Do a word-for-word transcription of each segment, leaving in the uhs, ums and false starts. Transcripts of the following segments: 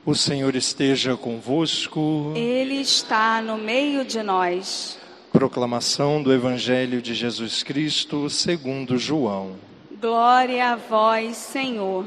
O Senhor esteja convosco. Ele está no meio de nós. Proclamação do Evangelho de Jesus Cristo segundo João. Glória a vós, Senhor.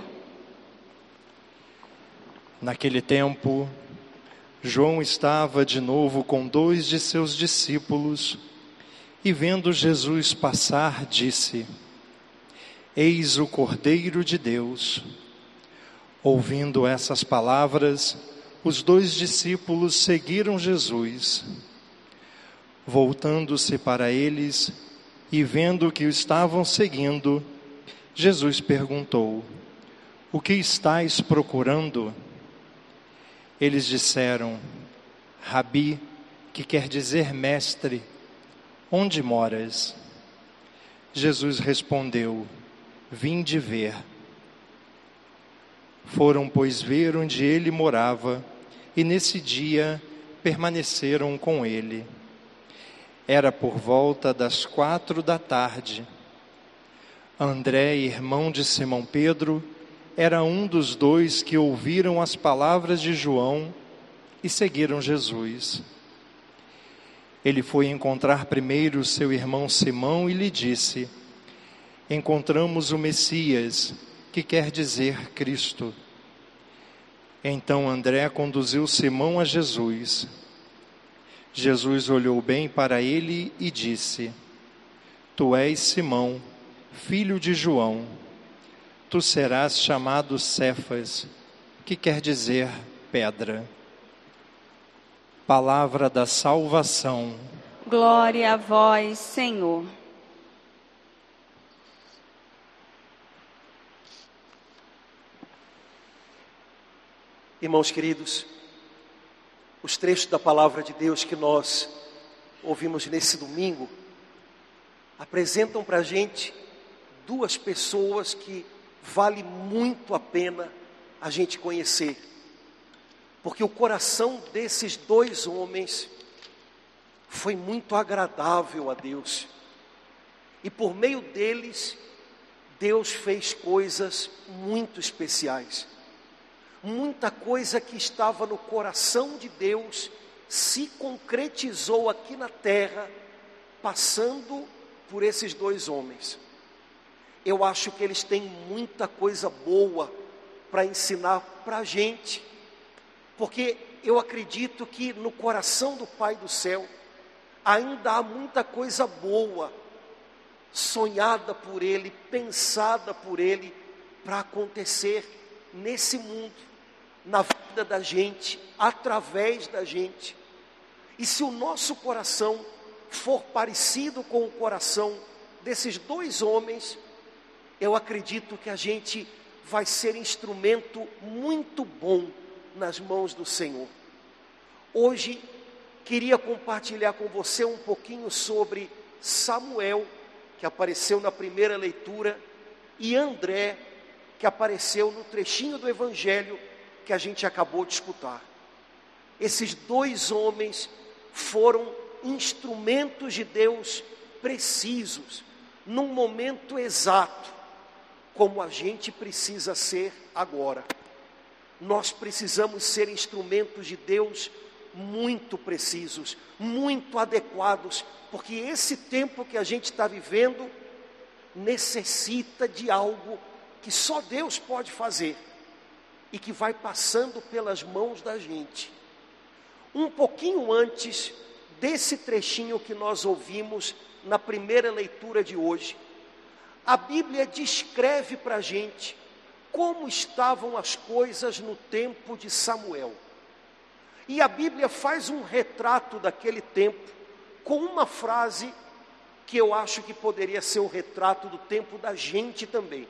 Naquele tempo, João estava de novo com dois de seus discípulos e, vendo Jesus passar, disse: Eis o Cordeiro de Deus. Ouvindo essas palavras, os dois discípulos seguiram Jesus. Voltando-se para eles e vendo que o estavam seguindo, Jesus perguntou: O que estáis procurando? Eles disseram: Rabi, que quer dizer mestre, onde moras? Jesus respondeu: Vinde ver. Foram, pois, ver onde ele morava, e nesse dia permaneceram com ele. Era por volta das quatro da tarde. André, irmão de Simão Pedro, era um dos dois que ouviram as palavras de João e seguiram Jesus. Ele foi encontrar primeiro seu irmão Simão e lhe disse: Encontramos o Messias, que quer dizer Cristo. Então André conduziu Simão a Jesus. Jesus olhou bem para ele e disse: Tu és Simão, filho de João. Tu serás chamado Cefas, que quer dizer pedra. Palavra da salvação. Glória a vós, Senhor. Irmãos queridos, os trechos da palavra de Deus que nós ouvimos nesse domingo apresentam para a gente duas pessoas que vale muito a pena a gente conhecer, porque o coração desses dois homens foi muito agradável a Deus, e por meio deles Deus fez coisas muito especiais. Muita coisa que estava no coração de Deus se concretizou aqui na terra, passando por esses dois homens. Eu acho que eles têm muita coisa boa para ensinar para a gente, porque eu acredito que no coração do Pai do céu ainda há muita coisa boa, sonhada por Ele, pensada por Ele, para acontecer nesse mundo, na vida da gente, através da gente. E se o nosso coração for parecido com o coração desses dois homens, eu acredito que a gente vai ser instrumento muito bom nas mãos do Senhor. Hoje, queria compartilhar com você um pouquinho sobre Samuel, que apareceu na primeira leitura, e André, que apareceu no trechinho do Evangelho que a gente acabou de escutar. Esses dois homens foram instrumentos de Deus precisos, num momento exato, como a gente precisa ser agora. Nós precisamos ser instrumentos de Deus muito precisos, muito adequados, porque esse tempo que a gente está vivendo necessita de algo que só Deus pode fazer e que vai passando pelas mãos da gente. Um pouquinho antes desse trechinho que nós ouvimos na primeira leitura de hoje, a Bíblia descreve para a gente como estavam as coisas no tempo de Samuel. E a Bíblia faz um retrato daquele tempo com uma frase que eu acho que poderia ser um retrato do tempo da gente também.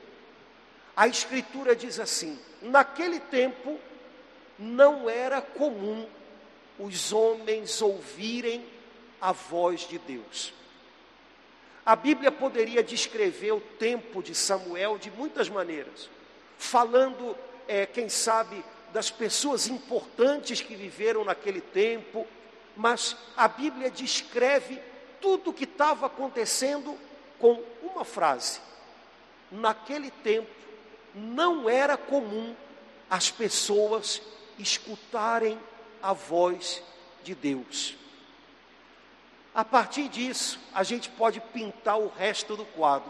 A Escritura diz assim: naquele tempo não era comum os homens ouvirem a voz de Deus. A Bíblia poderia descrever o tempo de Samuel de muitas maneiras, falando, é, quem sabe, das pessoas importantes que viveram naquele tempo, mas a Bíblia descreve tudo o que estava acontecendo com uma frase: naquele tempo não era comum as pessoas escutarem a voz de Deus. A partir disso, a gente pode pintar o resto do quadro.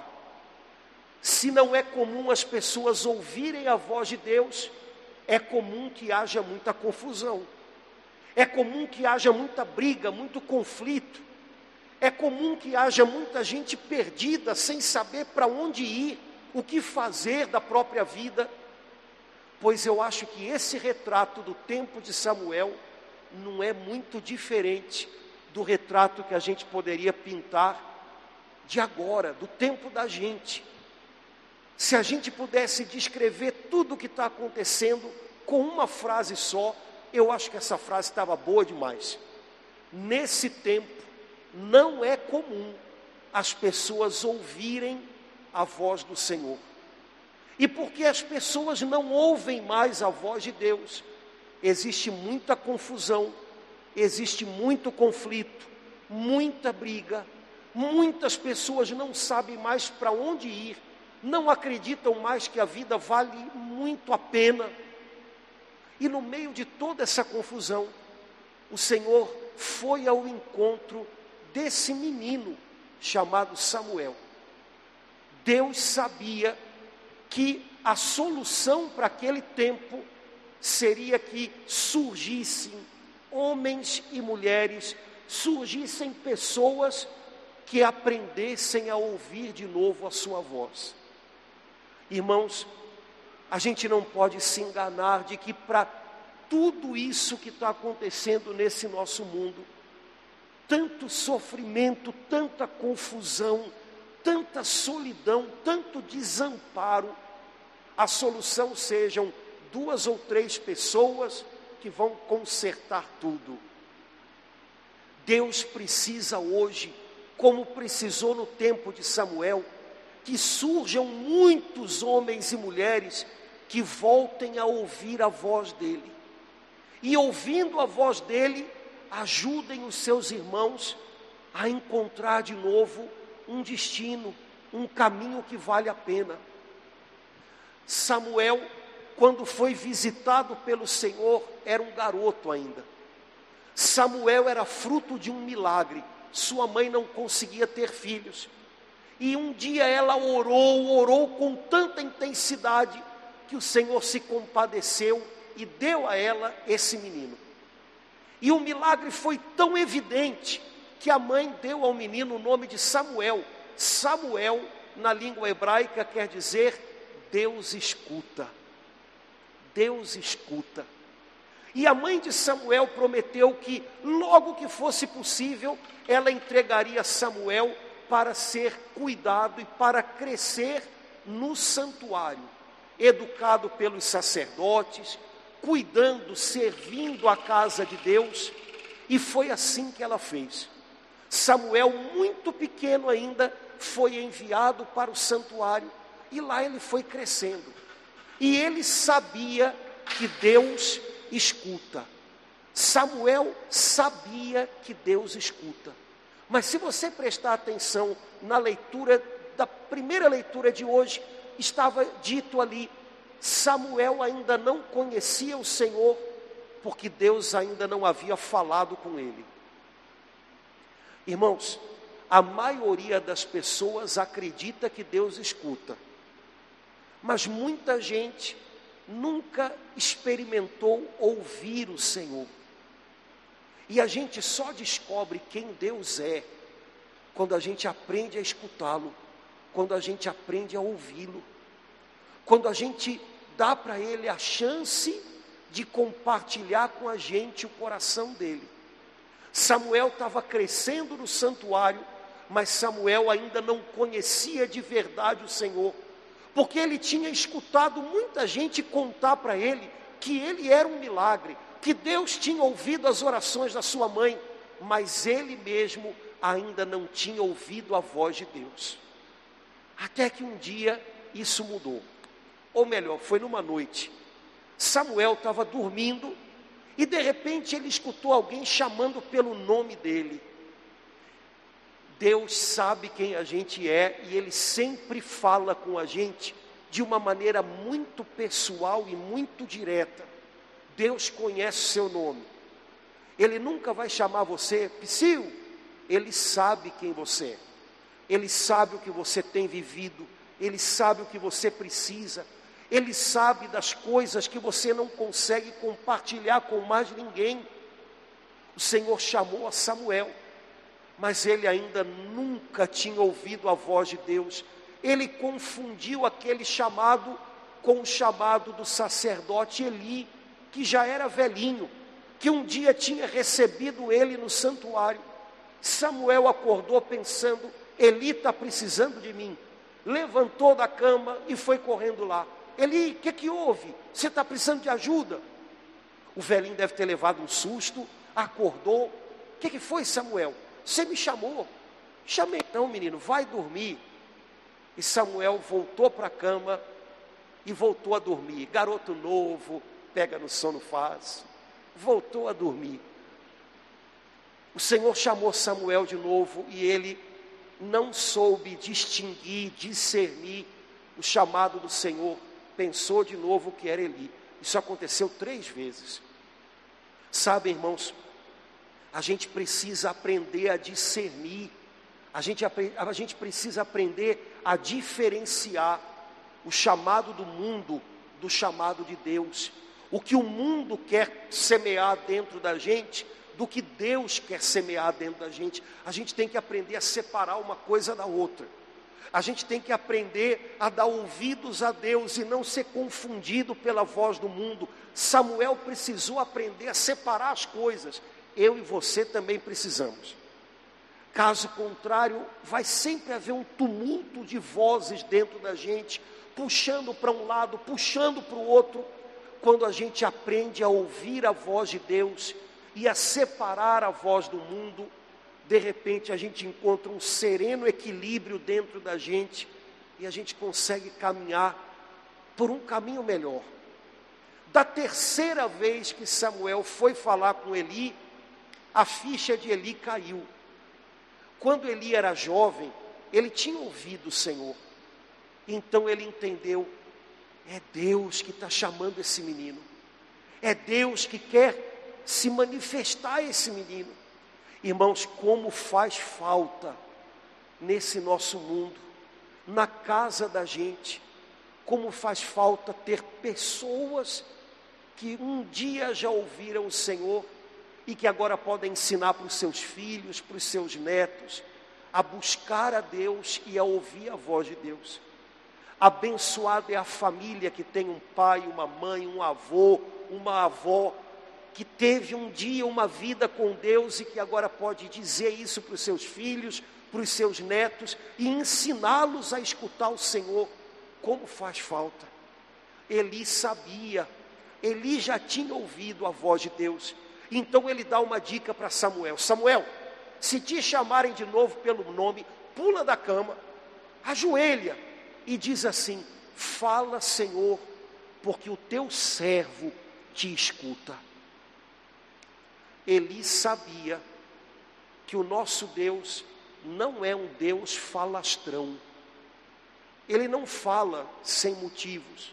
Se não é comum as pessoas ouvirem a voz de Deus, é comum que haja muita confusão. É comum que haja muita briga, muito conflito. É comum que haja muita gente perdida, sem saber para onde ir, o que fazer da própria vida. Pois eu acho que esse retrato do tempo de Samuel não é muito diferente do retrato que a gente poderia pintar de agora, do tempo da gente. Se a gente pudesse descrever tudo o que está acontecendo com uma frase só, eu acho que essa frase estava boa demais. Nesse tempo, não é comum as pessoas ouvirem a voz do Senhor. E porque as pessoas não ouvem mais a voz de Deus, existe muita confusão, existe muito conflito, muita briga, muitas pessoas não sabem mais para onde ir, não acreditam mais que a vida vale muito a pena. E no meio de toda essa confusão, o Senhor foi ao encontro desse menino chamado Samuel. Deus sabia que a solução para aquele tempo seria que surgissem homens e mulheres, surgissem pessoas que aprendessem a ouvir de novo a sua voz. Irmãos, a gente não pode se enganar de que para tudo isso que está acontecendo nesse nosso mundo, tanto sofrimento, tanta confusão, tanta solidão, tanto desamparo, a solução sejam duas ou três pessoas que vão consertar tudo. Deus precisa hoje, como precisou no tempo de Samuel, que surjam muitos homens e mulheres que voltem a ouvir a voz dele. E ouvindo a voz dele, ajudem os seus irmãos a encontrar de novo um destino, um caminho que vale a pena. Samuel, quando foi visitado pelo Senhor, era um garoto ainda. Samuel era fruto de um milagre. Sua mãe não conseguia ter filhos. E um dia ela orou, orou com tanta intensidade, que o Senhor se compadeceu e deu a ela esse menino. E o milagre foi tão evidente, que a mãe deu ao menino o nome de Samuel. Samuel, na língua hebraica, quer dizer Deus escuta. Deus escuta. E a mãe de Samuel prometeu que, logo que fosse possível, ela entregaria Samuel para ser cuidado e para crescer no santuário, educado pelos sacerdotes, cuidando, servindo a casa de Deus. E foi assim que ela fez. Samuel, muito pequeno ainda, foi enviado para o santuário, e lá ele foi crescendo. E ele sabia que Deus escuta. Samuel sabia que Deus escuta. Mas se você prestar atenção na leitura, da primeira leitura de hoje, estava dito ali, Samuel ainda não conhecia o Senhor, porque Deus ainda não havia falado com ele. Irmãos, a maioria das pessoas acredita que Deus escuta, mas muita gente nunca experimentou ouvir o Senhor. E a gente só descobre quem Deus é quando a gente aprende a escutá-lo, quando a gente aprende a ouvi-lo, quando a gente dá para Ele a chance de compartilhar com a gente o coração dele. Samuel estava crescendo no santuário, mas Samuel ainda não conhecia de verdade o Senhor, porque ele tinha escutado muita gente contar para ele que ele era um milagre, que Deus tinha ouvido as orações da sua mãe, mas ele mesmo ainda não tinha ouvido a voz de Deus. Até que um dia isso mudou, ou melhor, foi numa noite. Samuel estava dormindo e de repente ele escutou alguém chamando pelo nome dele. Deus sabe quem a gente é e Ele sempre fala com a gente de uma maneira muito pessoal e muito direta. Deus conhece o seu nome. Ele nunca vai chamar você Psyu. Ele sabe quem você é. Ele sabe o que você tem vivido. Ele sabe o que você precisa. Ele sabe das coisas que você não consegue compartilhar com mais ninguém. O Senhor chamou a Samuel, mas ele ainda nunca tinha ouvido a voz de Deus. Ele confundiu aquele chamado com o chamado do sacerdote Eli, que já era velhinho, que um dia tinha recebido ele no santuário. Samuel acordou pensando: Eli está precisando de mim. Levantou da cama e foi correndo lá. Eli, o que que houve? Você está precisando de ajuda? O velhinho deve ter levado um susto, acordou. O que que foi, Samuel? Você me chamou. Chamei não, menino, vai dormir. E Samuel voltou para a cama e voltou a dormir. Garoto novo, pega no sono fácil. Voltou a dormir. O Senhor chamou Samuel de novo e ele não soube distinguir, discernir o chamado do Senhor. Pensou de novo que era Eli. Isso aconteceu três vezes. Sabe, irmãos, a gente precisa aprender a discernir. A gente, a gente precisa aprender a diferenciar o chamado do mundo do chamado de Deus. O que o mundo quer semear dentro da gente, do que Deus quer semear dentro da gente. A gente tem que aprender a separar uma coisa da outra. A gente tem que aprender a dar ouvidos a Deus e não ser confundido pela voz do mundo. Samuel precisou aprender a separar as coisas. Eu e você também precisamos. Caso contrário, vai sempre haver um tumulto de vozes dentro da gente, puxando para um lado, puxando para o outro. Quando a gente aprende a ouvir a voz de Deus e a separar a voz do mundo, de repente a gente encontra um sereno equilíbrio dentro da gente e a gente consegue caminhar por um caminho melhor. Da terceira vez que Samuel foi falar com Eli, a ficha de Eli caiu. Quando Eli era jovem, ele tinha ouvido o Senhor. Então ele entendeu: é Deus que está chamando esse menino. É Deus que quer se manifestar a esse menino. Irmãos, como faz falta nesse nosso mundo, na casa da gente, como faz falta ter pessoas que um dia já ouviram o Senhor e que agora podem ensinar para os seus filhos, para os seus netos, a buscar a Deus e a ouvir a voz de Deus. Abençoada é a família que tem um pai, uma mãe, um avô, uma avó, que teve um dia uma vida com Deus e que agora pode dizer isso para os seus filhos, para os seus netos e ensiná-los a escutar o Senhor. Como faz falta. Eli sabia, Eli já tinha ouvido a voz de Deus. Então ele dá uma dica para Samuel: Samuel, se te chamarem de novo pelo nome, pula da cama, ajoelha e diz assim: fala, Senhor, porque o teu servo te escuta. Eli sabia que o nosso Deus não é um Deus falastrão. Ele não fala sem motivos.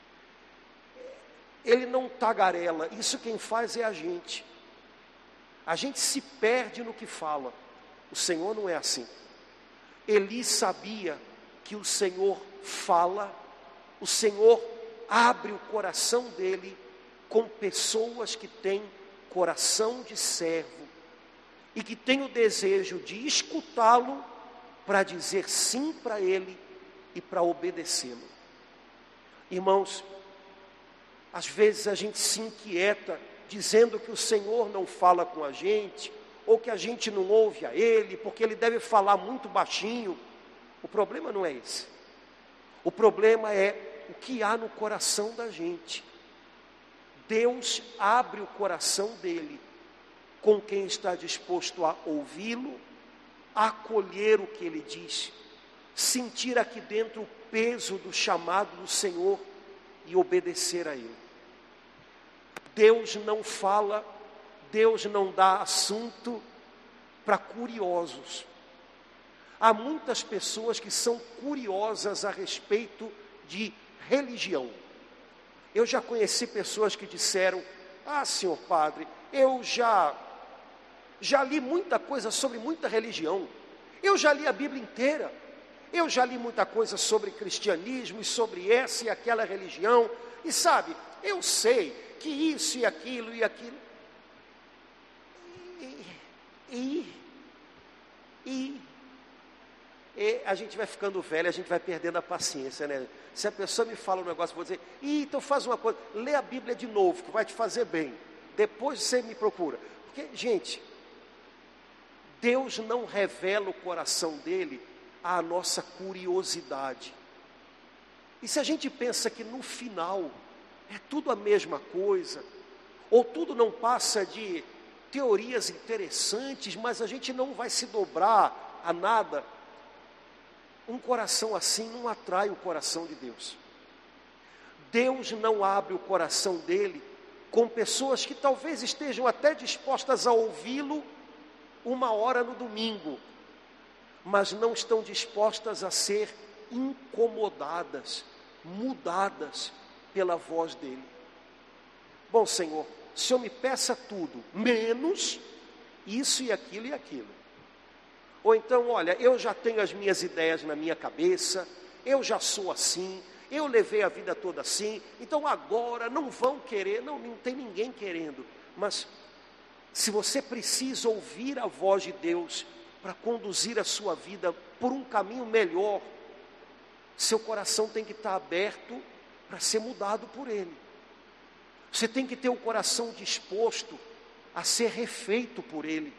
Ele não tagarela. Isso quem faz é a gente. A gente se perde no que fala. O Senhor não é assim. Eli sabia que o Senhor fala, o Senhor abre o coração dele com pessoas que têm coração de servo e que têm o desejo de escutá-lo para dizer sim para ele e para obedecê-lo. Irmãos, às vezes a gente se inquieta dizendo que o Senhor não fala com a gente, ou que a gente não ouve a ele, porque ele deve falar muito baixinho. O problema não é esse. O problema é o que há no coração da gente. Deus abre o coração dele com quem está disposto a ouvi-lo, a acolher o que ele diz, sentir aqui dentro o peso do chamado do Senhor e obedecer a ele. Deus não fala, Deus não dá assunto para curiosos. Há muitas pessoas que são curiosas a respeito de religião. Eu já conheci pessoas que disseram: Ah, senhor padre, eu já, já li muita coisa sobre muita religião. Eu já li a Bíblia inteira. Eu já li muita coisa sobre cristianismo e sobre essa e aquela religião. E sabe, eu sei que isso e aquilo e aquilo. E, e, e, e a gente vai ficando velho, a gente vai perdendo a paciência, né? Se a pessoa me fala um negócio, eu vou dizer, Ih, então faz uma coisa, lê a Bíblia de novo, que vai te fazer bem. Depois você me procura. Porque, gente, Deus não revela o coração dele à nossa curiosidade. E se a gente pensa que no final é tudo a mesma coisa, ou tudo não passa de teorias interessantes, mas a gente não vai se dobrar a nada, um coração assim não atrai o coração de Deus. Deus não abre o coração dele com pessoas que talvez estejam até dispostas a ouvi-lo uma hora no domingo, mas não estão dispostas a ser incomodadas, mudadas pela voz dele. Bom, Senhor, o Senhor me peça tudo, menos isso e aquilo e aquilo. Ou então, olha, eu já tenho as minhas ideias na minha cabeça, eu já sou assim, eu levei a vida toda assim, então agora não vão querer, não, não tem ninguém querendo. Mas se você precisa ouvir a voz de Deus para conduzir a sua vida por um caminho melhor, seu coração tem que estar aberto para ser mudado por Ele. Você tem que ter o coração disposto a ser refeito por Ele.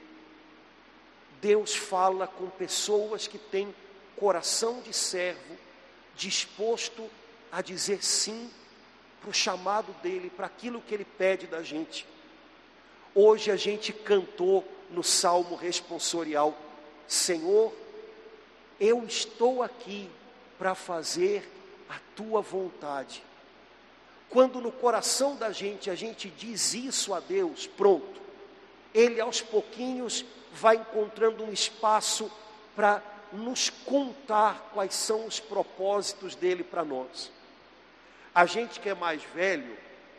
Deus fala com pessoas que têm coração de servo, disposto a dizer sim para o chamado dEle, para aquilo que Ele pede da gente. Hoje a gente cantou no Salmo responsorial, Senhor, eu estou aqui para fazer a Tua vontade. Quando no coração da gente, a gente diz isso a Deus, pronto, Ele aos pouquinhos vai encontrando um espaço para nos contar quais são os propósitos dEle para nós. A gente que é mais velho,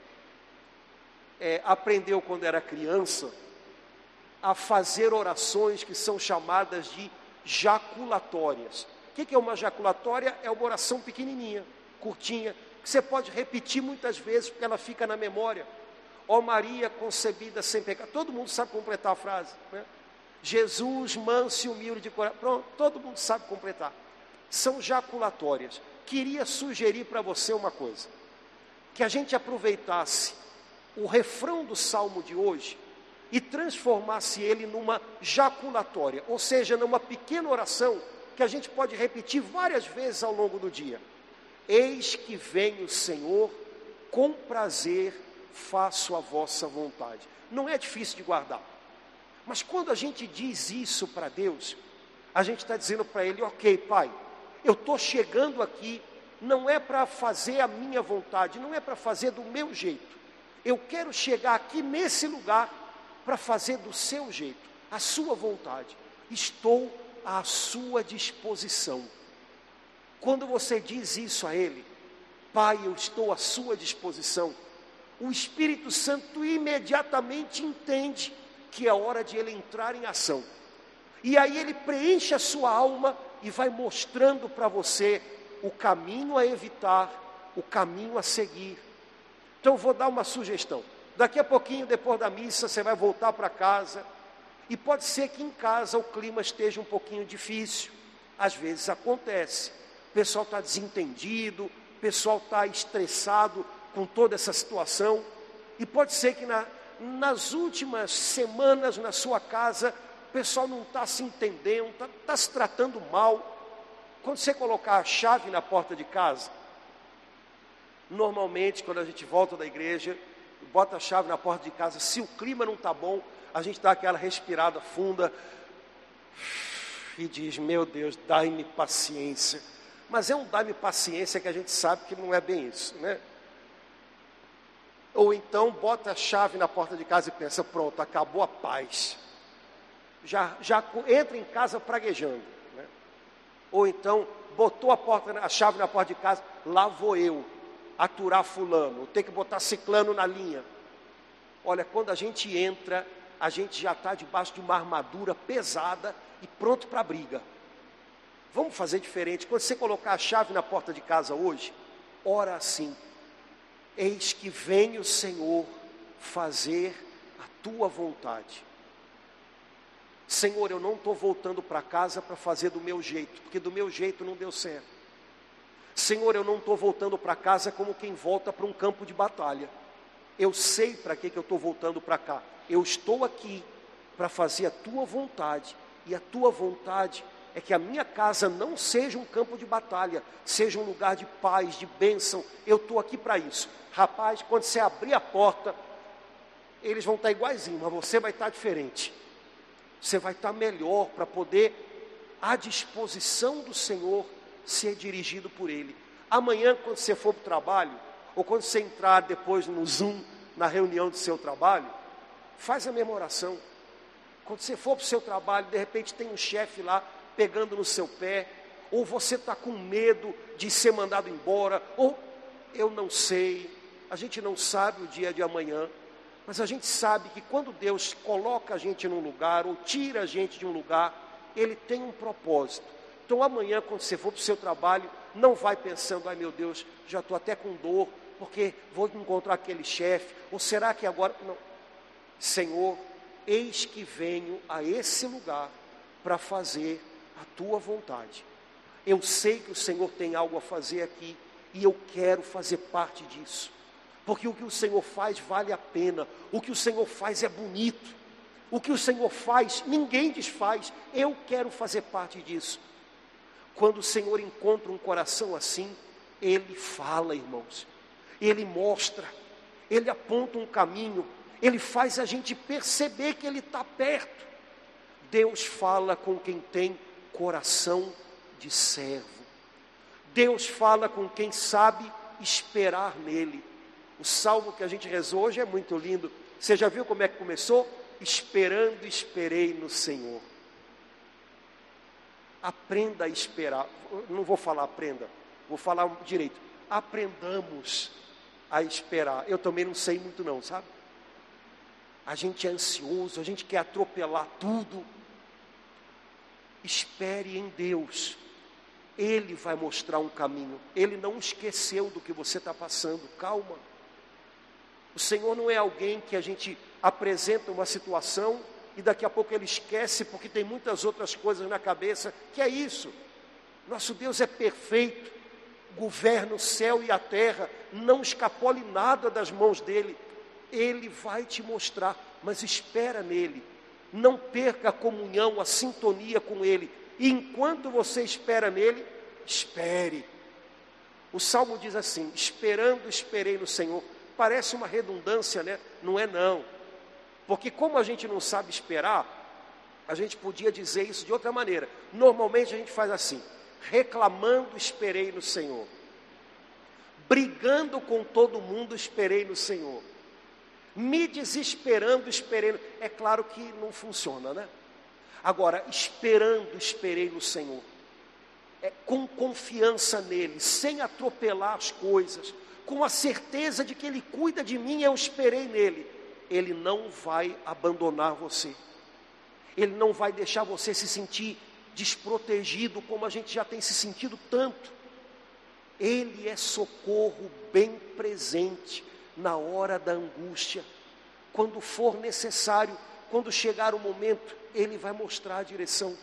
é, aprendeu quando era criança, a fazer orações que são chamadas de jaculatórias. O que é uma jaculatória? É uma oração pequenininha, curtinha, que você pode repetir muitas vezes, porque ela fica na memória. Ó Maria concebida sem pecado. Todo mundo sabe completar a frase, né? Jesus, manso e humilde de coração. Pronto, todo mundo sabe completar. São jaculatórias. Queria sugerir para você uma coisa, que a gente aproveitasse o refrão do salmo de hoje e transformasse ele numa jaculatória, ou seja, numa pequena oração que a gente pode repetir várias vezes ao longo do dia. Eis que vem o Senhor, com prazer faço a vossa vontade. Não é difícil de guardar, mas quando a gente diz isso para Deus, a gente está dizendo para Ele, ok, Pai, eu estou chegando aqui, não é para fazer a minha vontade, não é para fazer do meu jeito, eu quero chegar aqui nesse lugar para fazer do seu jeito, a sua vontade, estou à sua disposição. Quando você diz isso a Ele, Pai, eu estou à sua disposição, o Espírito Santo imediatamente entende que é hora de Ele entrar em ação, e aí Ele preenche a sua alma e vai mostrando para você o caminho a evitar, o caminho a seguir. Então eu vou dar uma sugestão, daqui a pouquinho, depois da missa, você vai voltar para casa, e pode ser que em casa o clima esteja um pouquinho difícil, às vezes acontece, o pessoal está desentendido, o pessoal está estressado com toda essa situação, e pode ser que na, nas últimas semanas na sua casa, o pessoal não está se entendendo, está, está se tratando mal. Quando você colocar a chave na porta de casa, normalmente quando a gente volta da igreja, bota a chave na porta de casa, se o clima não está bom, a gente dá aquela respirada funda e diz, meu Deus, dai-me paciência. Mas é um dai-me paciência que a gente sabe que não é bem isso, né? Ou então bota a chave na porta de casa e pensa, pronto, acabou a paz. Já, já entra em casa praguejando, né? Ou então botou a, porta, a chave na porta de casa, lá vou eu aturar fulano, ter que botar ciclano na linha. Olha, quando a gente entra, a gente já está debaixo de uma armadura pesada e pronto para a briga. Vamos fazer diferente. Quando você colocar a chave na porta de casa hoje, ora assim: eis que vem o Senhor fazer a tua vontade. Senhor, eu não estou voltando para casa para fazer do meu jeito, porque do meu jeito não deu certo. Senhor, eu não estou voltando para casa como quem volta para um campo de batalha. Eu sei para que, que eu estou voltando para cá. Eu estou aqui para fazer a tua vontade. E a tua vontade é que a minha casa não seja um campo de batalha, seja um lugar de paz, de bênção. Eu estou aqui para isso. Rapaz, quando você abrir a porta, eles vão estar iguaizinho, mas você vai estar diferente. Você vai estar melhor para poder, à disposição do Senhor, ser dirigido por Ele. Amanhã, quando você for para o trabalho, ou quando você entrar depois no Zoom, na reunião do seu trabalho, faz a mesma oração. Quando você for para o seu trabalho, de repente tem um chefe lá pegando no seu pé, ou você está com medo de ser mandado embora, ou eu não sei, a gente não sabe o dia de amanhã, mas a gente sabe que quando Deus coloca a gente num lugar, ou tira a gente de um lugar, Ele tem um propósito. Então amanhã, quando você for para o seu trabalho, não vai pensando: ai meu Deus, já estou até com dor, porque vou encontrar aquele chefe, ou será que agora... Não. Senhor, eis que venho a esse lugar para fazer a tua vontade. Eu sei que o Senhor tem algo a fazer aqui, e eu quero fazer parte disso, porque o que o Senhor faz vale a pena, o que o Senhor faz é bonito, o que o Senhor faz, ninguém desfaz. Eu quero fazer parte disso. Quando o Senhor encontra um coração assim, Ele fala, irmãos, Ele mostra, Ele aponta um caminho, Ele faz a gente perceber que Ele está perto. Deus fala com quem tem coração de servo. Deus fala com quem sabe esperar nele. O salmo que a gente rezou hoje é muito lindo. Você já viu como é que começou? Esperando, esperei no Senhor. Aprenda a esperar. Não vou falar aprenda, vou falar direito. Aprendamos a esperar. Eu também não sei muito não, sabe? A gente é ansioso, a gente quer atropelar tudo. Espere em Deus. Ele vai mostrar um caminho. Ele não esqueceu do que você está passando. Calma. O Senhor não é alguém que a gente apresenta uma situação e daqui a pouco Ele esquece porque tem muitas outras coisas na cabeça. Que é isso? Nosso Deus é perfeito, governa o céu e a terra, não escapole nada das mãos dEle. Ele vai te mostrar, mas espera nele. Não perca a comunhão, a sintonia com Ele. E enquanto você espera nele, espere. O Salmo diz assim: esperando, esperei no Senhor. Parece uma redundância, né? Não é não. Porque como a gente não sabe esperar, a gente podia dizer isso de outra maneira. Normalmente a gente faz assim: reclamando, esperei no Senhor. Brigando com todo mundo, esperei no Senhor. Me desesperando, esperei no... É claro que não funciona, né? Agora, esperando, esperei no Senhor. É, com confiança nele, sem atropelar as coisas, com a certeza de que Ele cuida de mim, eu esperei nele. Ele não vai abandonar você. Ele não vai deixar você se sentir desprotegido, como a gente já tem se sentido tanto. Ele é socorro bem presente na hora da angústia. Quando for necessário, quando chegar o momento, Ele vai mostrar a direção.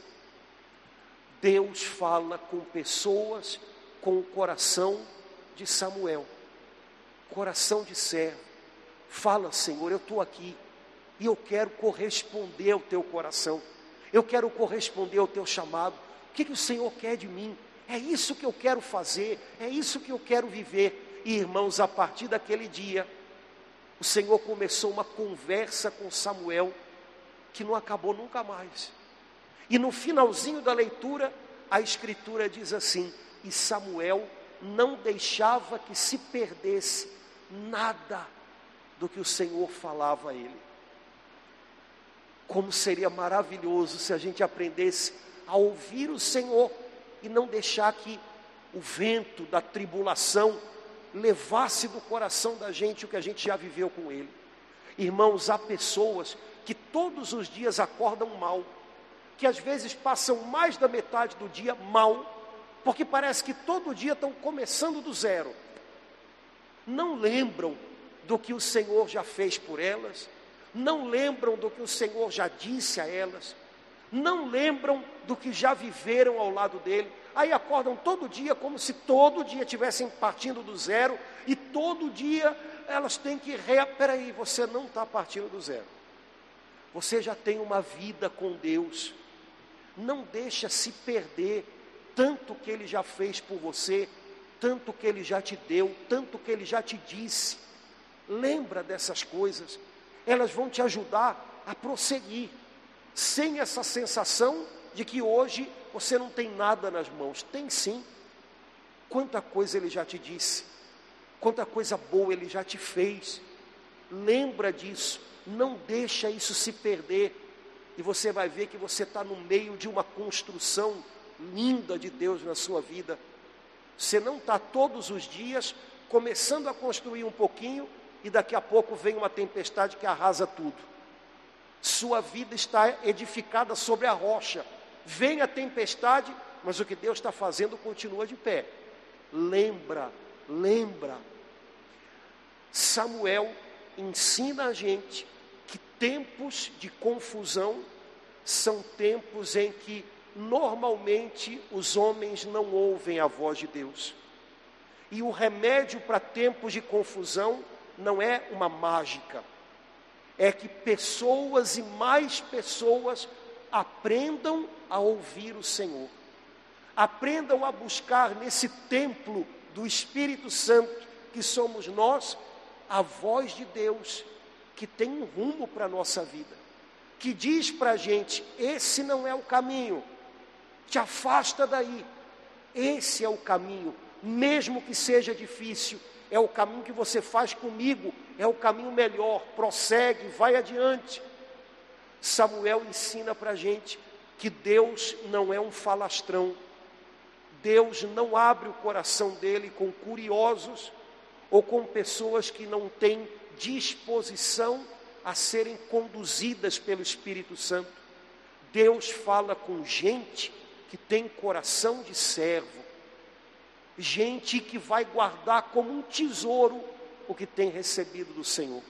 Deus fala com pessoas com o coração de Samuel, coração de servo. Fala: Senhor, eu estou aqui e eu quero corresponder ao teu coração, eu quero corresponder ao teu chamado. O que, que o Senhor quer de mim? É isso que eu quero fazer, é isso que eu quero viver. E irmãos, a partir daquele dia, o Senhor começou uma conversa com Samuel que não acabou nunca mais. E no finalzinho da leitura, a Escritura diz assim: e Samuel não deixava que se perdesse nada do que o Senhor falava a ele. Como seria maravilhoso se a gente aprendesse a ouvir o Senhor e não deixar que o vento da tribulação levasse do coração da gente o que a gente já viveu com Ele. Irmãos, há pessoas que todos os dias acordam mal, que às vezes passam mais da metade do dia mal, porque parece que todo dia estão começando do zero. Não lembram do que o Senhor já fez por elas, não lembram do que o Senhor já disse a elas, não lembram do que já viveram ao lado dele. Aí acordam todo dia como se todo dia estivessem partindo do zero, e todo dia elas têm que... Re... Peraí, você não está partindo do zero. Você já tem uma vida com Deus. Não deixa se perder tanto que Ele já fez por você, tanto que Ele já te deu, tanto que Ele já te disse. Lembra dessas coisas. Elas vão te ajudar a prosseguir, sem essa sensação de que hoje você não tem nada nas mãos. Tem sim. Quanta coisa Ele já te disse, quanta coisa boa Ele já te fez. Lembra disso, não deixa isso se perder, e você vai ver que você está no meio de uma construção linda de Deus na sua vida. Você não está todos os dias começando a construir um pouquinho, e daqui a pouco vem uma tempestade que arrasa tudo. Sua vida está edificada sobre a rocha. Vem a tempestade, mas o que Deus está fazendo continua de pé. Lembra, lembra. Samuel ensina a gente que tempos de confusão são tempos em que normalmente os homens não ouvem a voz de Deus. E o remédio para tempos de confusão não é uma mágica, é que pessoas e mais pessoas aprendam a ouvir o Senhor, aprendam a buscar nesse templo do Espírito Santo, que somos nós, a voz de Deus, que tem um rumo para a nossa vida, que diz para a gente: esse não é o caminho, te afasta daí, esse é o caminho, mesmo que seja difícil, é o caminho que você faz comigo, é o caminho melhor, prossegue, vai adiante. Samuel ensina para a gente que Deus não é um falastrão, Deus não abre o coração dele com curiosos, ou com pessoas que não têm disposição a serem conduzidas pelo Espírito Santo. Deus fala com gente que tem coração de servo, gente que vai guardar como um tesouro o que tem recebido do Senhor.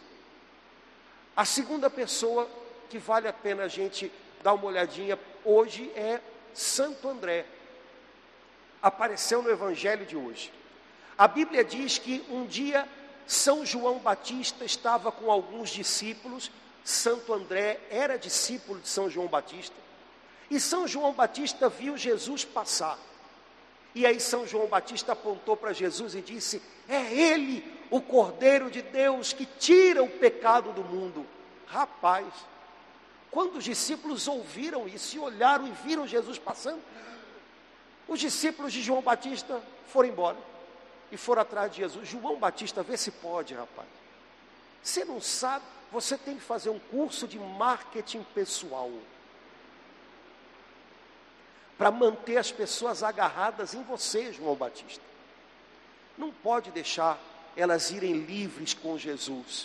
A segunda pessoa que vale a pena a gente dar uma olhadinha hoje é Santo André. Apareceu no Evangelho de hoje. A Bíblia diz que um dia São João Batista estava com alguns discípulos. Santo André era discípulo de São João Batista, e São João Batista viu Jesus passar. E aí São João Batista apontou para Jesus e disse: é Ele, o Cordeiro de Deus, que tira o pecado do mundo. Rapaz, quando os discípulos ouviram isso e olharam e viram Jesus passando, os discípulos de João Batista foram embora e foram atrás de Jesus. João Batista, vê se pode, rapaz. Você não sabe, você tem que fazer um curso de marketing pessoal para manter as pessoas agarradas em você, João Batista. Não pode deixar elas irem livres com Jesus.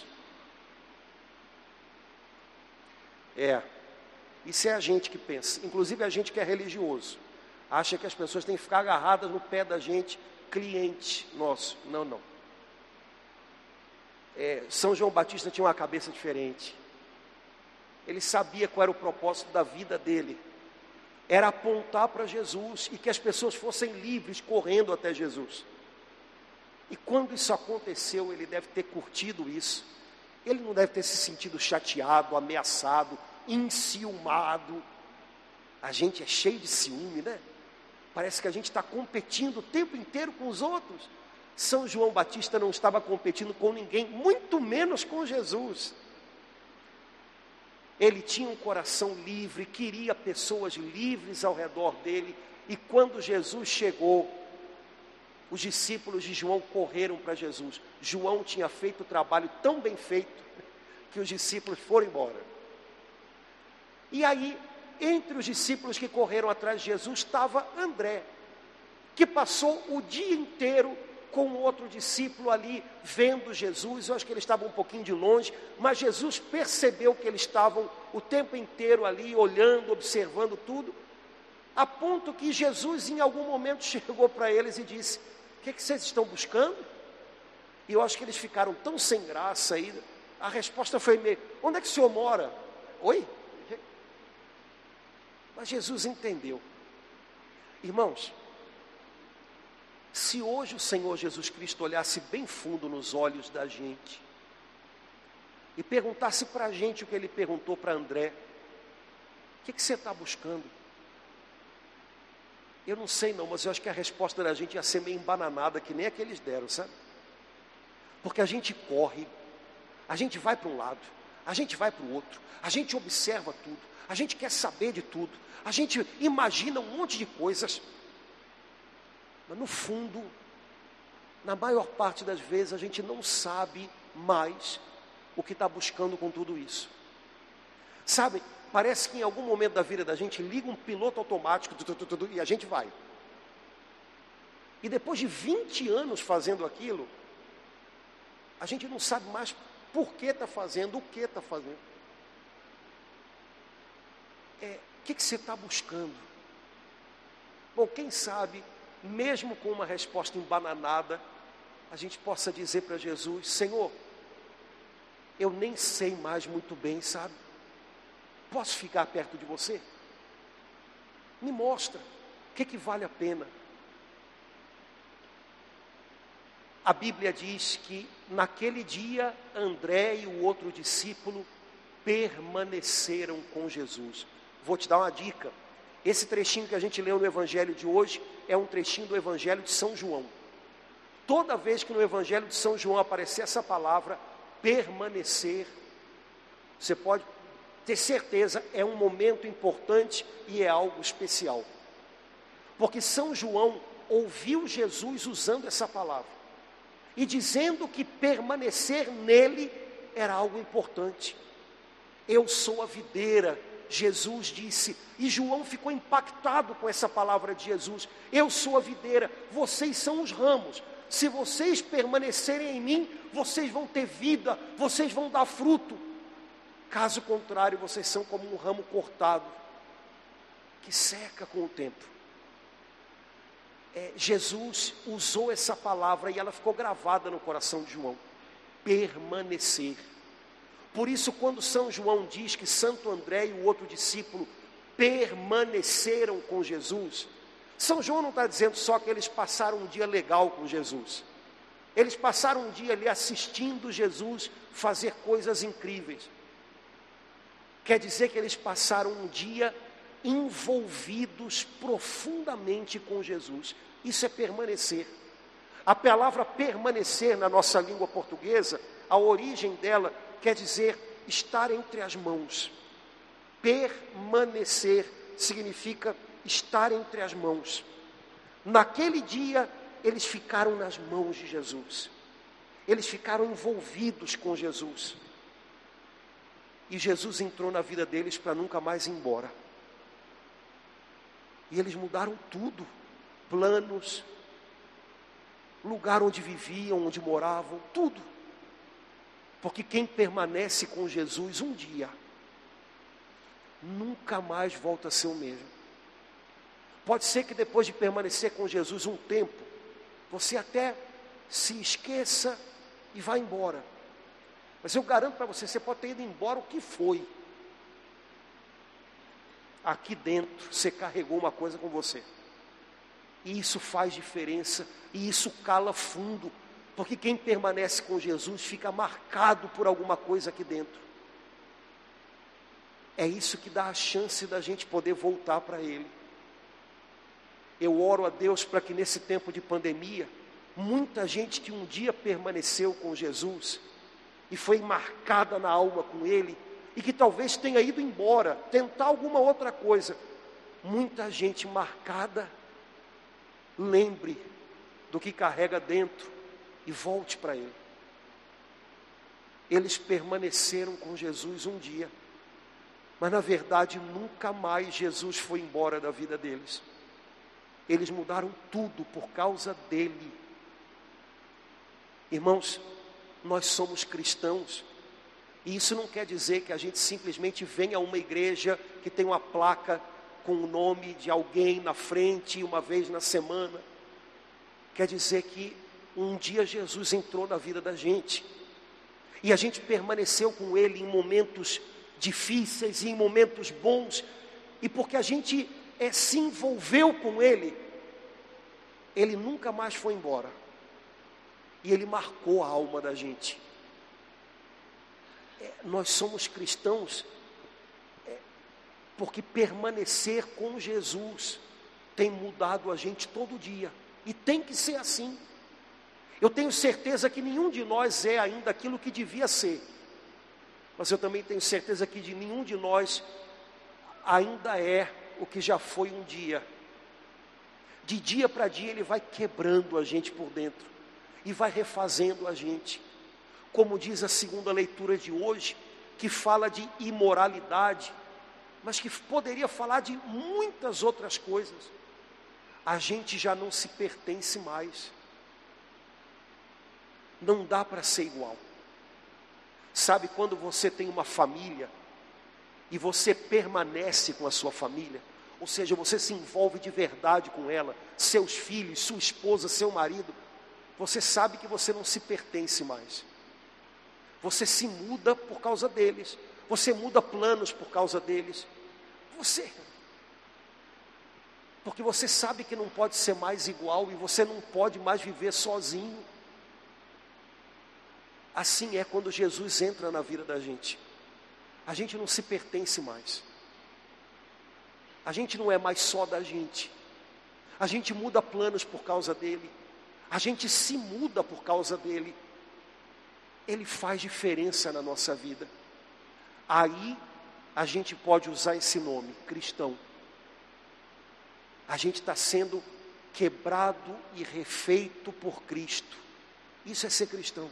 É, isso é a gente que pensa, inclusive a gente que é religioso, acha que as pessoas têm que ficar agarradas no pé da gente, cliente nosso. Não, não. É, São João Batista tinha uma cabeça diferente. Ele sabia qual era o propósito da vida dele. Era apontar para Jesus e que as pessoas fossem livres correndo até Jesus. E quando isso aconteceu, ele deve ter curtido isso. Ele não deve ter se sentido chateado, ameaçado, enciumado. A gente é cheio de ciúme, né? Parece que a gente está competindo o tempo inteiro com os outros. São João Batista não estava competindo com ninguém, muito menos com Jesus. Ele tinha um coração livre, queria pessoas livres ao redor dele. E quando Jesus chegou, os discípulos de João correram para Jesus. João tinha feito o trabalho tão bem feito que os discípulos foram embora. E aí, entre os discípulos que correram atrás de Jesus, estava André, que passou o dia inteiro com o outro discípulo ali, vendo Jesus. Eu acho que eles estavam um pouquinho de longe, mas Jesus percebeu que eles estavam o tempo inteiro ali, olhando, observando tudo, a ponto que Jesus em algum momento chegou para eles e disse: o que, que vocês estão buscando? E eu acho que eles ficaram tão sem graça aí. A resposta foi meio: onde é que o senhor mora? Oi? Mas Jesus entendeu. Irmãos, se hoje o Senhor Jesus Cristo olhasse bem fundo nos olhos da gente e perguntasse para a gente o que ele perguntou para André: o que, que você está buscando? Eu não sei não, mas eu acho que a resposta da gente ia ser meio embananada, que nem a que eles deram, sabe? Porque a gente corre, a gente vai para um lado, a gente vai para o outro, a gente observa tudo, a gente quer saber de tudo, a gente imagina um monte de coisas, mas no fundo, na maior parte das vezes, a gente não sabe mais o que está buscando com tudo isso. Sabe, parece que em algum momento da vida da gente liga um piloto automático tu, tu, tu, tu, e a gente vai. E depois de vinte anos fazendo aquilo, a gente não sabe mais por que está fazendo, o que está fazendo. É, o que, que você está buscando? Bom, quem sabe, mesmo com uma resposta embananada, a gente possa dizer para Jesus: Senhor, eu nem sei mais muito bem, sabe? Posso ficar perto de você? Me mostra, o que, que vale a pena? A Bíblia diz que naquele dia André e o outro discípulo permaneceram com Jesus. Vou te dar uma dica. Esse trechinho que a gente leu no Evangelho de hoje é um trechinho do Evangelho de São João. Toda vez que no Evangelho de São João aparecer essa palavra, permanecer, você pode ter certeza, é um momento importante e é algo especial. Porque São João ouviu Jesus usando essa palavra e dizendo que permanecer nele era algo importante. Eu sou a videira, Jesus disse, e João ficou impactado com essa palavra de Jesus. Eu sou a videira, vocês são os ramos. Se vocês permanecerem em mim, vocês vão ter vida, vocês vão dar fruto. Caso contrário, vocês são como um ramo cortado, que seca com o tempo. É, Jesus usou essa palavra e ela ficou gravada no coração de João: permanecer. Por isso, quando São João diz que Santo André e o outro discípulo permaneceram com Jesus, São João não está dizendo só que eles passaram um dia legal com Jesus. Eles passaram um dia ali assistindo Jesus fazer coisas incríveis. Quer dizer que eles passaram um dia envolvidos profundamente com Jesus. Isso é permanecer. A palavra permanecer na nossa língua portuguesa, a origem dela quer dizer estar entre as mãos. Permanecer significa estar entre as mãos. Naquele dia, eles ficaram nas mãos de Jesus. Eles ficaram envolvidos com Jesus. E Jesus entrou na vida deles para nunca mais ir embora. E eles mudaram tudo. Planos, lugar onde viviam, onde moravam, tudo. Porque quem permanece com Jesus um dia, nunca mais volta a ser o mesmo. Pode ser que depois de permanecer com Jesus um tempo, você até se esqueça e vá embora. Mas eu garanto para você, você pode ter ido embora o que foi. Aqui dentro você carregou uma coisa com você. E isso faz diferença, e isso cala fundo. Porque quem permanece com Jesus fica marcado por alguma coisa aqui dentro. É isso que dá a chance da gente poder voltar para Ele. Eu oro a Deus para que nesse tempo de pandemia, muita gente que um dia permaneceu com Jesus e foi marcada na alma com Ele, e que talvez tenha ido embora, tentar alguma outra coisa, muita gente marcada, lembre do que carrega dentro e volte para Ele. Eles permaneceram com Jesus um dia, mas na verdade nunca mais Jesus foi embora da vida deles. Eles mudaram tudo por causa dele. Irmãos, nós somos cristãos. E isso não quer dizer que a gente simplesmente venha a uma igreja que tem uma placa com o nome de alguém na frente uma vez na semana. Quer dizer que um dia Jesus entrou na vida da gente. E a gente permaneceu com Ele em momentos difíceis e em momentos bons. E porque a gente é, se envolveu com Ele, Ele nunca mais foi embora. E Ele marcou a alma da gente. É, nós somos cristãos é, porque permanecer com Jesus tem mudado a gente todo dia. E tem que ser assim. Eu tenho certeza que nenhum de nós é ainda aquilo que devia ser. Mas eu também tenho certeza que de nenhum de nós ainda é o que já foi um dia. De dia para dia Ele vai quebrando a gente por dentro. E vai refazendo a gente. Como diz a segunda leitura de hoje, que fala de imoralidade, mas que poderia falar de muitas outras coisas. A gente já não se pertence mais. Não dá para ser igual. Sabe quando você tem uma família e você permanece com a sua família, ou seja, você se envolve de verdade com ela, seus filhos, sua esposa, seu marido, você sabe que você não se pertence mais. Você se muda por causa deles. Você muda planos por causa deles. Você. Porque você sabe que não pode ser mais igual e você não pode mais viver sozinho. Assim é quando Jesus entra na vida da gente. A gente não se pertence mais. A gente não é mais só da gente. A gente muda planos por causa dele. A gente se muda por causa dele. Ele faz diferença na nossa vida. Aí a gente pode usar esse nome, cristão. A gente está sendo quebrado e refeito por Cristo. Isso é ser cristão.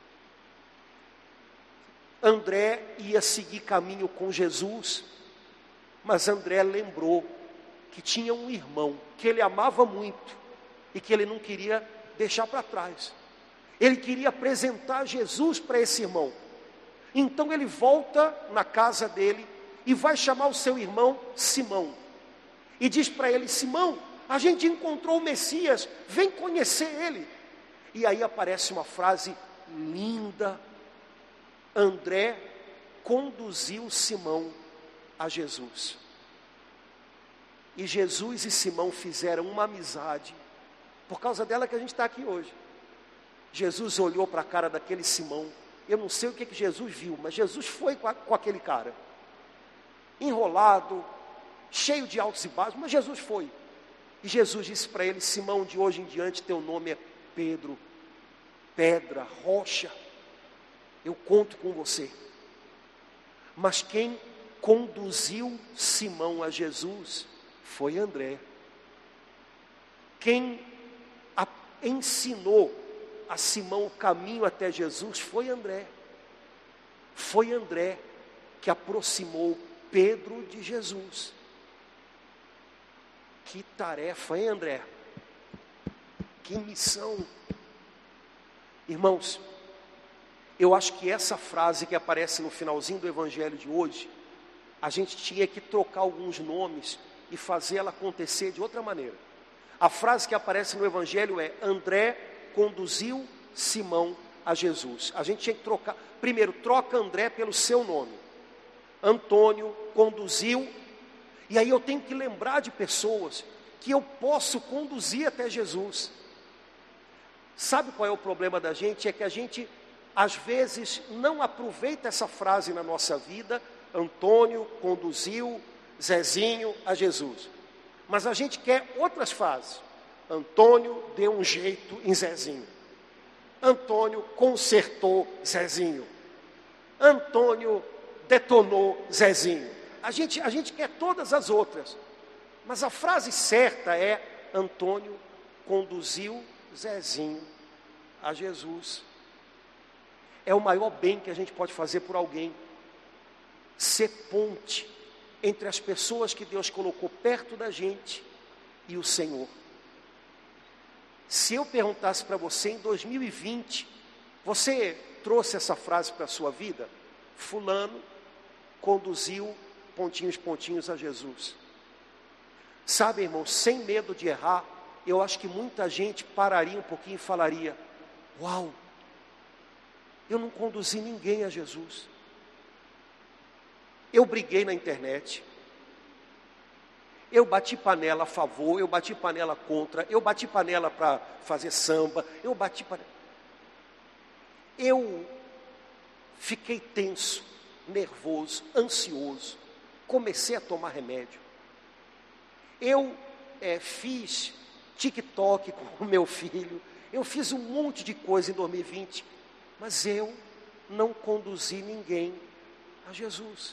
André ia seguir caminho com Jesus, mas André lembrou que tinha um irmão que ele amava muito e que ele não queria deixar para trás. Ele queria apresentar Jesus para esse irmão. Então ele volta na casa dele e vai chamar o seu irmão Simão. E diz para ele: Simão, a gente encontrou o Messias, vem conhecer ele. E aí aparece uma frase linda. André conduziu Simão a Jesus. E Jesus e Simão fizeram uma amizade. Por causa dela que a gente está aqui hoje. Jesus olhou para a cara daquele Simão. Eu não sei o que, que Jesus viu, mas Jesus foi com, a, com aquele cara. Enrolado, cheio de altos e baixos, mas Jesus foi. E Jesus disse para ele: Simão, de hoje em diante teu nome é Pedro, pedra, rocha. Eu conto com você. Mas quem conduziu Simão a Jesus foi André. Quem a, ensinou a Simão o caminho até Jesus foi André. Foi André que aproximou Pedro de Jesus. Que tarefa, hein, André? Que missão. Irmãos, eu acho que essa frase que aparece no finalzinho do evangelho de hoje, a gente tinha que trocar alguns nomes e fazer ela acontecer de outra maneira. A frase que aparece no evangelho é: André conduziu Simão a Jesus. A gente tinha que trocar. Primeiro, troca André pelo seu nome. Antônio conduziu. E aí eu tenho que lembrar de pessoas que eu posso conduzir até Jesus. Sabe qual é o problema da gente? É que a gente às vezes não aproveita essa frase na nossa vida. Antônio conduziu Zezinho a Jesus. Mas a gente quer outras frases. Antônio deu um jeito em Zezinho. Antônio consertou Zezinho. Antônio detonou Zezinho. A gente, a gente quer todas as outras. Mas a frase certa é: Antônio conduziu Zezinho a Jesus. É o maior bem que a gente pode fazer por alguém. Ser ponte entre as pessoas que Deus colocou perto da gente e o Senhor. Se eu perguntasse para você em dois mil e vinte, Você trouxe essa frase para a sua vida? Fulano conduziu pontinhos, pontinhos a Jesus. Sabe, irmão, sem medo de errar, eu acho que muita gente pararia um pouquinho e falaria: uau, eu não conduzi ninguém a Jesus. Eu briguei na internet, eu bati panela a favor, eu bati panela contra, eu bati panela para fazer samba, eu bati panela. Eu fiquei tenso, nervoso, ansioso, comecei a tomar remédio. Eu é, fiz TikTok com o meu filho, eu fiz um monte de coisa em dois mil e vinte, mas eu não conduzi ninguém a Jesus.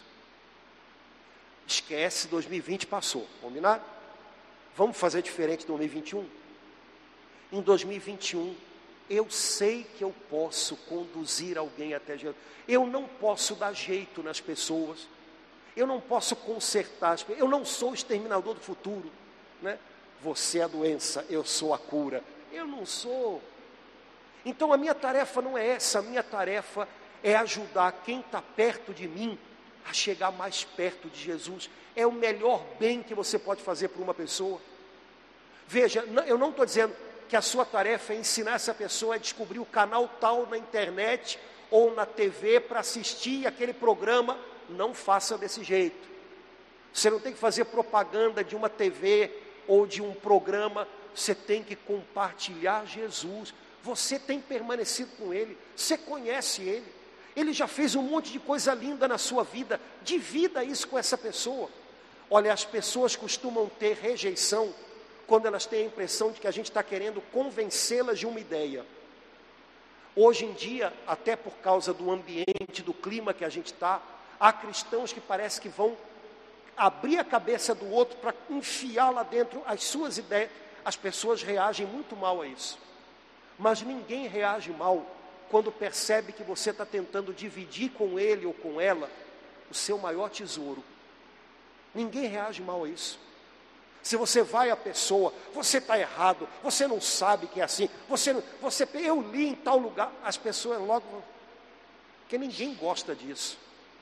Esquece, dois mil e vinte passou, combinado? Vamos fazer diferente em dois mil e vinte e um? Em dois mil e vinte e um, eu sei que eu posso conduzir alguém até Jesus. Eu não posso dar jeito nas pessoas, eu não posso consertar as pessoas, eu não sou o exterminador do futuro, né? Você é a doença, eu sou a cura, eu não sou. Então a minha tarefa não é essa, a minha tarefa é ajudar quem está perto de mim a chegar mais perto de Jesus. É o melhor bem que você pode fazer para uma pessoa. Veja, eu não estou dizendo que a sua tarefa é ensinar essa pessoa a descobrir o canal tal na internet ou na T V para assistir aquele programa. Não faça desse jeito. Você não tem que fazer propaganda de uma T V ou de um programa. Você tem que compartilhar Jesus. Você tem permanecido com Ele, você conhece Ele, Ele já fez um monte de coisa linda na sua vida. Divida isso com essa pessoa. Olha, as pessoas costumam ter rejeição quando elas têm a impressão de que a gente está querendo convencê-las de uma ideia. Hoje em dia, até por causa do ambiente, do clima que a gente está, há cristãos que parece que vão abrir a cabeça do outro para enfiar lá dentro as suas ideias. As pessoas reagem muito mal a isso. Mas ninguém reage mal quando percebe que você está tentando dividir com ele ou com ela o seu maior tesouro. Ninguém reage mal a isso. Se você vai à pessoa, você está errado, você não sabe que é assim, você, não, você, eu li em tal lugar, as pessoas logo vão, porque ninguém gosta disso.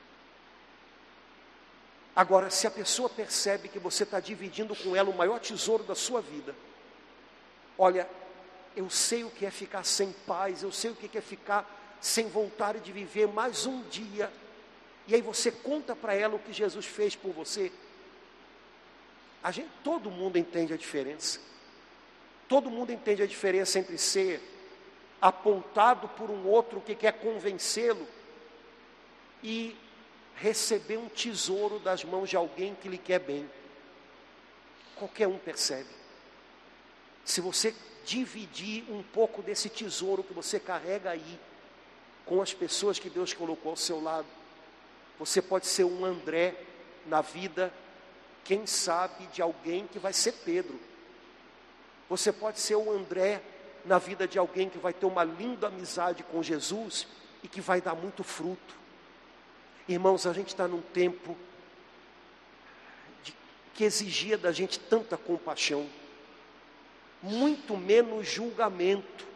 Agora, se a pessoa percebe que você está dividindo com ela o maior tesouro da sua vida, olha, eu sei o que é ficar sem paz, eu sei o que é ficar sem vontade de viver mais um dia, e aí você conta para ela o que Jesus fez por você. A gente, todo mundo entende a diferença, todo mundo entende a diferença entre ser apontado por um outro que quer convencê-lo e receber um tesouro das mãos de alguém que lhe quer bem. Qualquer um percebe. Se você dividir um pouco desse tesouro que você carrega aí com as pessoas que Deus colocou ao seu lado, você pode ser um André na vida, quem sabe, de alguém que vai ser Pedro. Você pode ser o André na vida de alguém que vai ter uma linda amizade com Jesus e que vai dar muito fruto. Irmãos, a gente está num tempo de, que exigia da gente tanta compaixão, muito menos julgamento,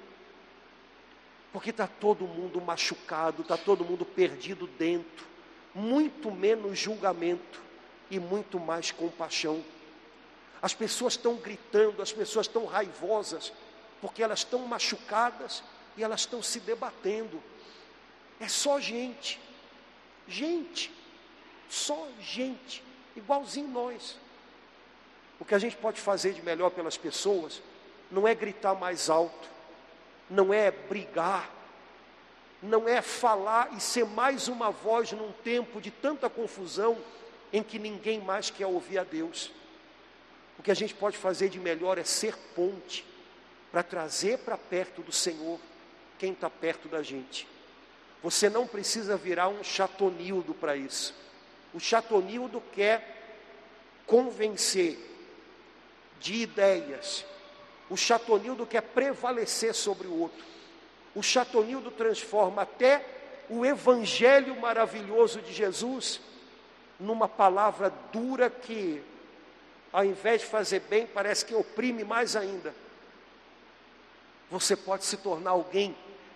porque está todo mundo machucado, está todo mundo perdido dentro, muito menos julgamento e muito mais compaixão. As pessoas estão gritando, as pessoas estão raivosas, porque elas estão machucadas e elas estão se debatendo. É só gente, gente, só gente, igualzinho nós. O que a gente pode fazer de melhor pelas pessoas não é gritar mais alto, não é brigar, não é falar e ser mais uma voz num tempo de tanta confusão em que ninguém mais quer ouvir a Deus. O que a gente pode fazer de melhor é ser ponte para trazer para perto do Senhor quem está perto da gente. Você não precisa virar um chatonildo para isso. O chatonildo quer convencer de ideias. O chatonildo quer prevalecer sobre o outro. O chatonildo transforma até o evangelho maravilhoso de Jesus numa palavra dura que, ao invés de fazer bem, parece que oprime mais ainda. Você pode se tornar alguém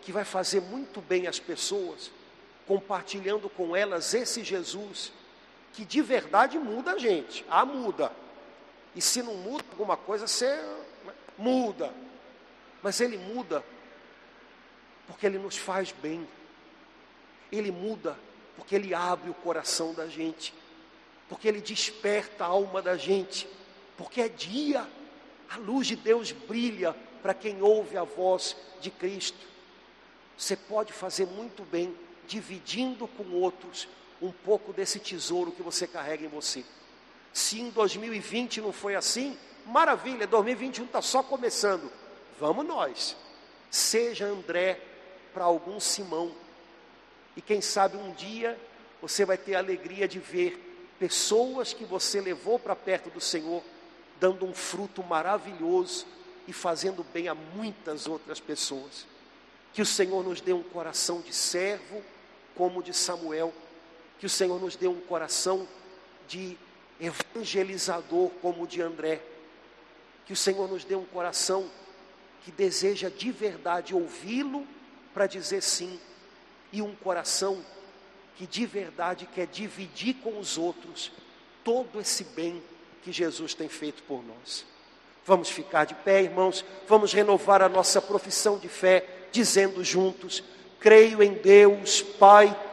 que vai fazer muito bem às pessoas, compartilhando com elas esse Jesus, que de verdade muda a gente. Ah, muda. E se não muda alguma coisa, você muda. Mas Ele muda porque Ele nos faz bem. Ele muda porque Ele abre o coração da gente, porque Ele desperta a alma da gente, porque é dia, a luz de Deus brilha para quem ouve a voz de Cristo. Você pode fazer muito bem, dividindo com outros um pouco desse tesouro que você carrega em você. Se em dois mil e vinte não foi assim, maravilha, dois mil e vinte e um está só começando. Vamos nós, seja André para algum Simão. E quem sabe um dia você vai ter a alegria de ver pessoas que você levou para perto do Senhor, dando um fruto maravilhoso e fazendo bem a muitas outras pessoas. Que o Senhor nos dê um coração de servo, como o de Samuel. Que o Senhor nos dê um coração de evangelizador, como o de André. Que o Senhor nos dê um coração que deseja de verdade ouvi-lo para dizer sim. E um coração que de verdade quer dividir com os outros todo esse bem que Jesus tem feito por nós. Vamos ficar de pé, irmãos, vamos renovar a nossa profissão de fé, dizendo juntos: creio em Deus, Pai